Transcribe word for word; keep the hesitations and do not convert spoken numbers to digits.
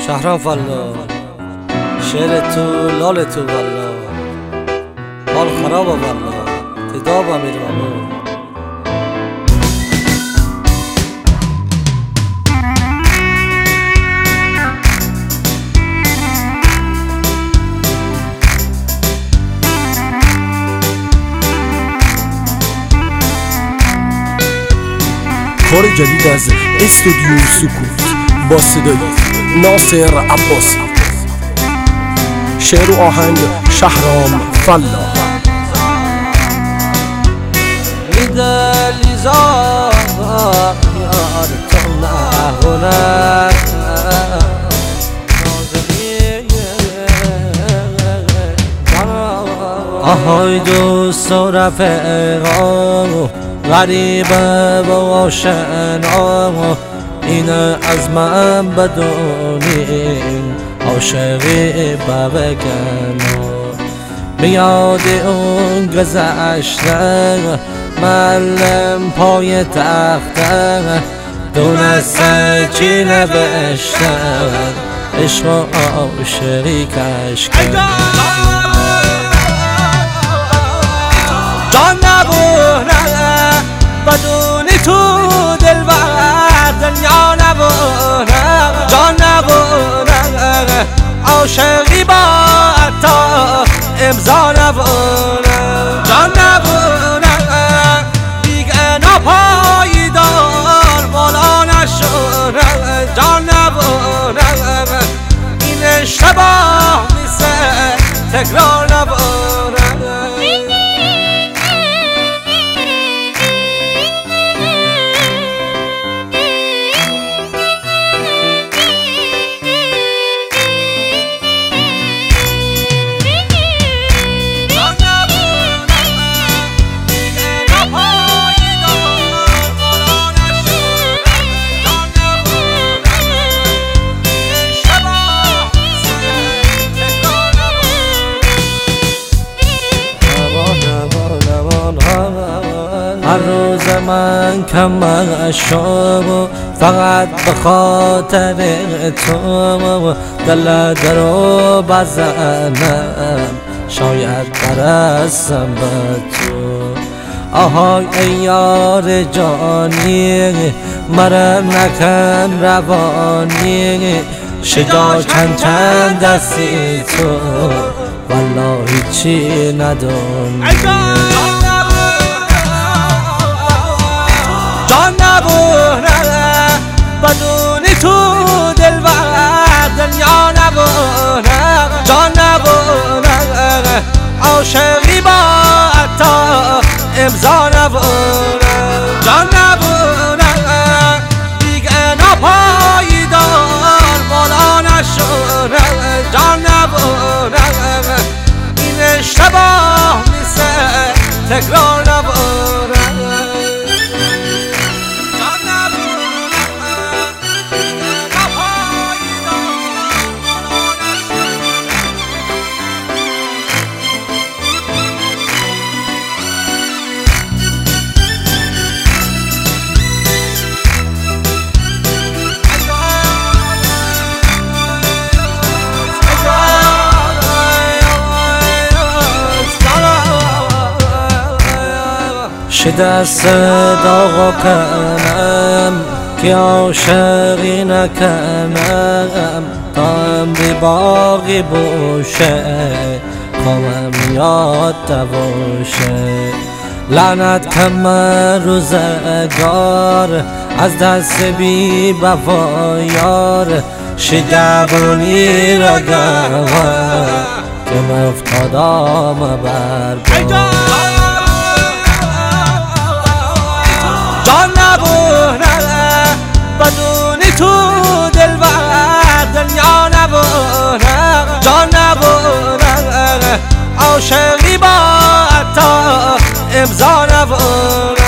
شهرام فلا شعر تو لال تو والا حال خرابه والا تدابه میرم کار جدید از استودیو سکوت با صدای ناصر عباسی، شعر و آهنگ شهرام فلا. لیزا یار تو نهونه آهای دوست و رفقا غریبه و آشنا این از من بدونین عاشقی ببکن بیاد اون گذشته معلم پای تخته دونسته چی نوشته عشق و عاشقی کشکن جان نبونه بدونی تو دلبر دنیا نبونه جان نبونه عاشقی با تا امضا نبونه جان نبونه دیگه نپایدار بالا نشونه جان نبونه این اشتباه میسه تکرار نبونه هر روز من کم شام فقط به خاطر تو دل درو بزنم شاید برسم به تو آهای ای یار جانی مرا نکن روانی شجا چند چند دستی تو والله هیچی ندونی جان نبونه بدونی تو دلبر دنیا نبونه جان نبونه عاشقی با تا امضا نبونه جان نبونه دیگه نپایدار بالا نشونه جان نبونه این اشتباه میسه تکرار نبونه دست داغ کنم که عاشقی نکنم تا عمری باقی باشه کامم یاد باشه لعنت کم روزگار از دست بی وفا یار شدبونی را گوه که مفتادام برگاه جان نبونه بدونی تو دلبر دنیا نبونه جان نبونه عاشقی با تا امضا نبونه